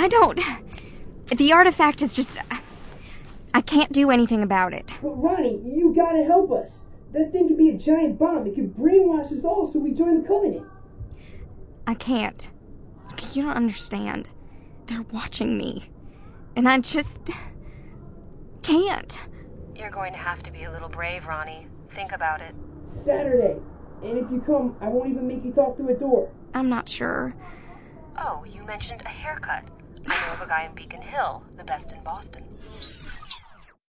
I don't... The artifact is just... I can't do anything about it. But Ronnie, you gotta help us. That thing could be a giant bomb. It could brainwash us all so we join the Covenant. I can't. You don't understand. They're watching me. And I just... can't. You're going to have to be a little brave, Ronnie. Think about it. Saturday. And if you come, I won't even make you talk through a door. I'm not sure. Oh, you mentioned a haircut. I know of a guy in Beacon Hill, the best in Boston.